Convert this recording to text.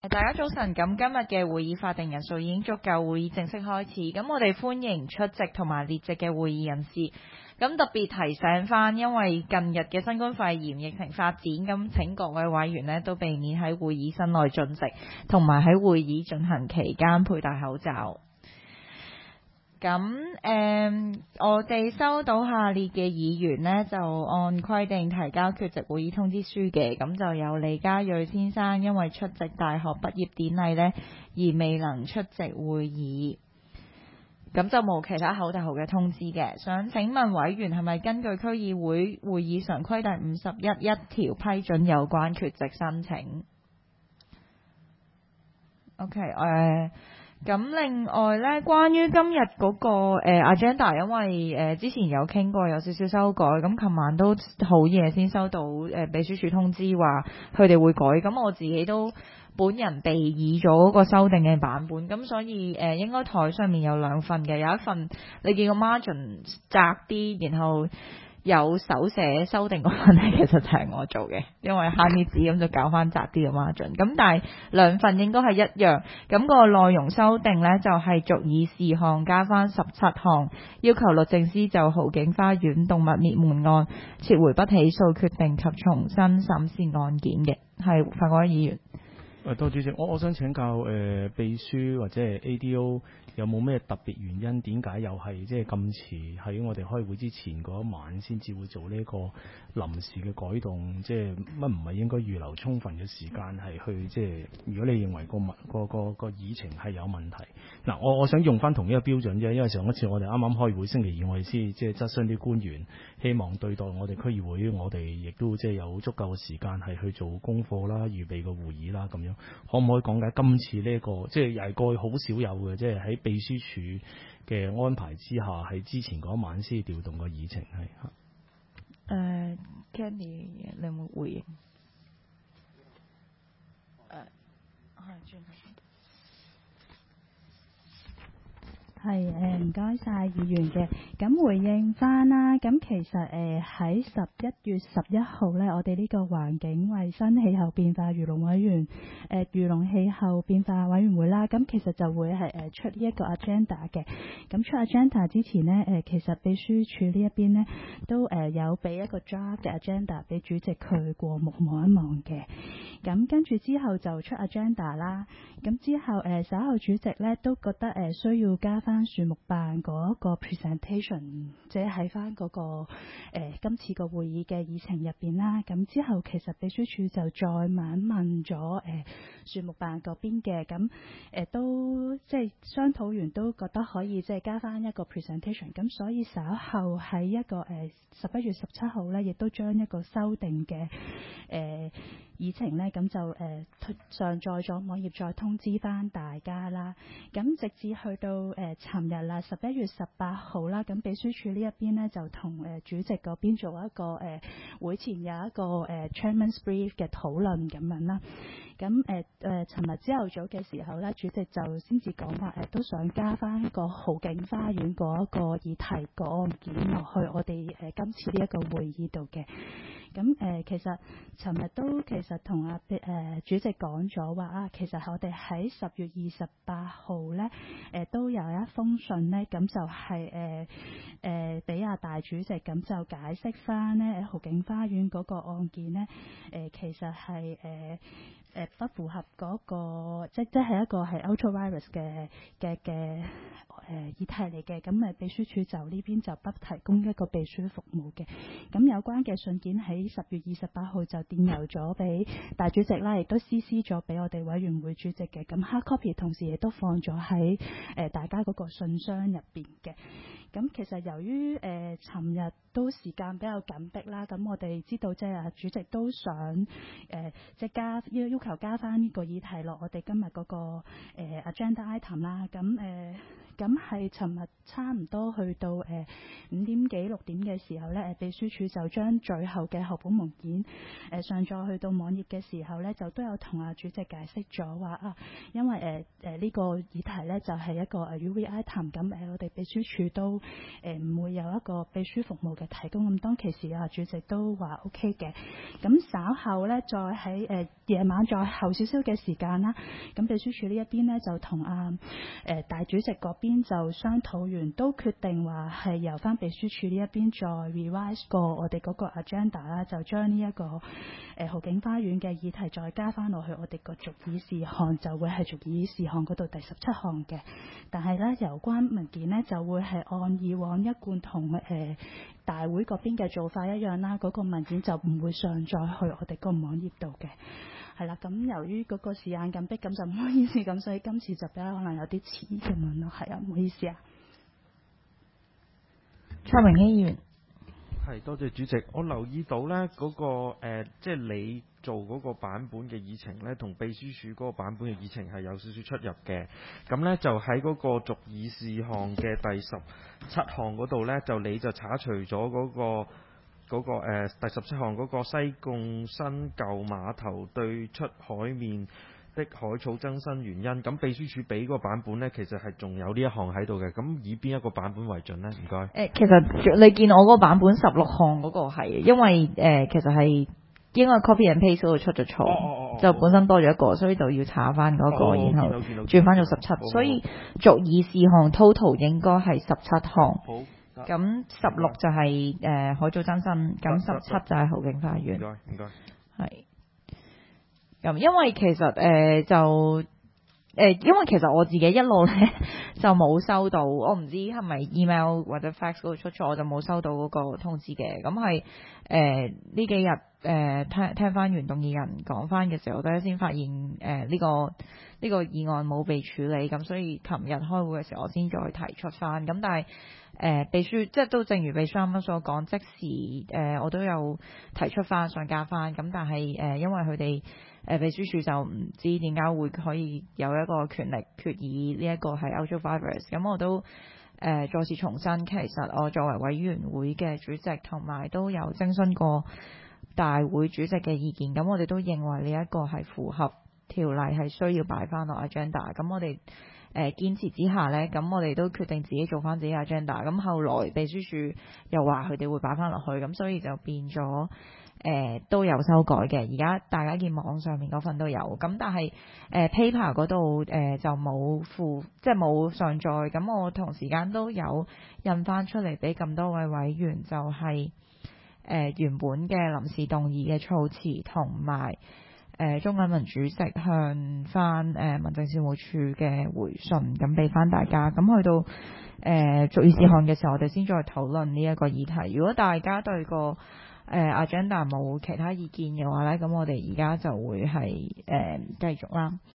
大家早晨，咁今日嘅會議法定人數已經足夠，會議正式開始。咁我哋歡迎出席同埋列席嘅會議人士。咁特別提醒翻，因為近日嘅新冠肺炎疫情發展，咁請各位委員呢都避免喺會議室內進食，同埋喺會議進行期間佩戴口罩。咁我哋收到下列嘅議員呢，就按規定提交缺席會議通知書嘅。咁就有李家瑞先生因為出席大學畢業典禮呢，而未能出席會議，咁就冇其他口頭嘅通知嘅。想請問委員係咪根據區議會會議常規第51條批准有關缺席申請 ？OK， 咁另外呢，關於今日嗰個agenda， 因為之前有傾過有少少修改，咁琴晚都好夜先收到秘書處通知話佢哋會改，咁我自己都本人備議咗嗰個修訂嘅版本，咁所以應該台上面有兩份嘅，有一份你見個 margin 窄啲，然後有手寫修訂嗰份咧，其實就係我做嘅，因為慳啲紙咁就搞翻窄啲嘅 margin。咁但係兩份應該係一樣，咁個內容修訂呢，就係逐議事項加翻17項，要求律政司就豪景花園動物滅門案撤回不起訴決定及重新審視案件嘅，係法官議員。 多主席，我想請教秘書或者係 ADO 有冇咩特別原因，點解又係即係咁遲喺我哋開會之前嗰一晚先至會做呢個臨時嘅改動？即係乜唔係應該預留充分嘅時間係去即係？如果你認為個議程係有問題，嗱，我想用翻同一個標準啫，因為上一次我哋啱啱開會星期二，我哋先即係質詢啲官員，希望對待我哋區議會，我哋亦都即係有足夠嘅時間係去做功課啦、預備個會議啦咁樣。可唔可以講解今次呢個即係又係過去好少有嘅，即係喺秘書處嘅安排之下，喺之前嗰晚先調動個議程係 ？Candy， 你有冇回應？ 係唔該晒議員嘅，咁回應翻啦。咁其實喺11月11號呢，我哋呢個環境衛生氣候變化漁農氣候變化委員會啦，咁其實就會係出呢一個 agenda 嘅。咁出 agenda 之前呢，其實秘書處呢一邊呢都有俾一個 draft 嘅 agenda 俾主席佢過目望一望嘅。咁跟住之後就出 agenda 啦。咁之後稍後主席呢都覺得需要加翻樹木辦嗰個 presentation， 即係喺翻嗰個今次個會議嘅議程入邊啦。咁之後其實秘書處就再問咗樹木辦嗰邊嘅，咁都即係商討完都覺得可以即係加翻一個 presentation。咁所以稍後喺一個11月17號呢，亦都將一個修訂嘅議程呢，咁就上載咗網頁，再通知翻大家啦。咁直至去到尋日啦，11月18號啦，咁秘書處呢一邊呢，就同主席嗰邊做一個會前有一個Chairman's Brief 嘅討論咁樣啦。咁尋日朝頭早嘅時候咧，主席就先至講話都想加翻一個豪景花園嗰一個議題個案件落去我哋今次呢一個會議度嘅。咁其實尋日都其實同主席講咗話啊，其實我哋喺10月28號咧都有一封信咧，咁就係俾大主席咁就解釋翻咧豪景花園嗰個案件咧其實係不符合嗰個即係一個係 ultra virus 嘅議題嚟嘅。咁秘書處就呢邊就不提供一個秘書服務嘅。咁有關嘅信件喺10月28號就電郵咗俾大主席啦，亦都 CC 咗俾我哋委員會主席嘅。咁 hard copy 同時亦都放咗喺大家嗰個信箱入邊嘅。咁其實由於尋日都時間比較緊迫啦，咁我哋知道即係主席都想即係要求加翻呢個議題落我哋今日嗰個agenda item 啦。咁咁係尋日差唔多去到5點幾6點嘅時候咧，秘書處就將最後嘅校本文件上載去到網頁嘅時候咧，就都有同主席解釋咗話因為呢個議題咧就係一個UV item，咁我哋秘書處都唔會有一個秘書服務嘅提供，咁當其時主席都話 OK 嘅，咁稍後咧再喺夜晚再後少少嘅時間啦，咁秘書處呢一邊咧就同大主席嗰邊就商討完，都決定話係由翻秘書處呢一邊再 revise 過我哋嗰個 agenda 啦，就將呢一個豪景花園嘅議題再加翻落去我哋個逐議事項，就會係逐議事項嗰度第17項嘅。但係咧有關文件呢，就會係按以往一貫同大會嗰邊嘅做法一樣啦，嗰個文件就唔會上載去我哋個網頁度嘅。係啦，咁由於嗰個時間緊迫，咁就唔好意思，咁所以今次就比較可能有啲遲咁樣咯。係啊，唔好意思啊。 蔡明熙議員， 係多謝主席。我留意到呢嗰個即係你做嗰個版本嘅議程呢，同秘書處嗰個版本嘅議程係有少少出入嘅。咁呢，就喺嗰個逐議事項嘅第17項嗰度呢，你就剷除咗嗰個第17項嗰個西貢新舊碼頭對出海面的海草增生原因，咁秘書處俾嗰個版本呢，其實係仲有呢一項喺度嘅。咁以邊一個版本為準呢？唔該。 其實你見我嗰個版本16項嗰個係，因為其實係應該 copy and paste 嗰度出咗錯，就本身多咗一個，所以就要查翻嗰個，然後轉翻咗17，所以逐議事項 total 應該係17項。 好。 咁16就係海藻增生，咁17就係豪景花園。 唔該。 係。咁因為其實因為其實我自己一路咧就冇收到，我唔知係咪 email 或者 fax 嗰度出錯，我就冇收到嗰個通知嘅。咁係呢幾日聽翻原動議人講翻嘅時候，我都先發現呢個議案冇被處理，咁所以琴日開會嘅時候我先再提出翻。咁但係秘書即係都正如秘書啱啱所講，即時我都有提出翻想加翻，咁但係因為佢哋秘書處就唔知點解會可以有一個權力決議呢一個係 ultra-virus， 咁我都再次重申，其實我作為委員會嘅主席同埋都有徵詢過大會主席嘅意見，咁我哋都認為呢一個係符合條例，係需要擺翻落 agenda， 咁我哋堅持之下呢，咁我哋都決定自己做翻自己 agenda。咁後來秘書處又話佢哋會擺翻落去，咁所以就變咗都有修改嘅。而家大家見網上面嗰份都有，咁但係paper 嗰度就冇即係冇上載。咁我同時間都有印翻出嚟俾咁多位委員，就係原本嘅臨時動議嘅措辭同埋中銀民主席向翻民政事務處嘅回信，咁俾翻大家。咁去到逐議事項嘅時候，我哋先再討論呢一個議題。如果大家對個agenda 冇其他意見嘅話咧，咁我哋而家就會係繼續啦。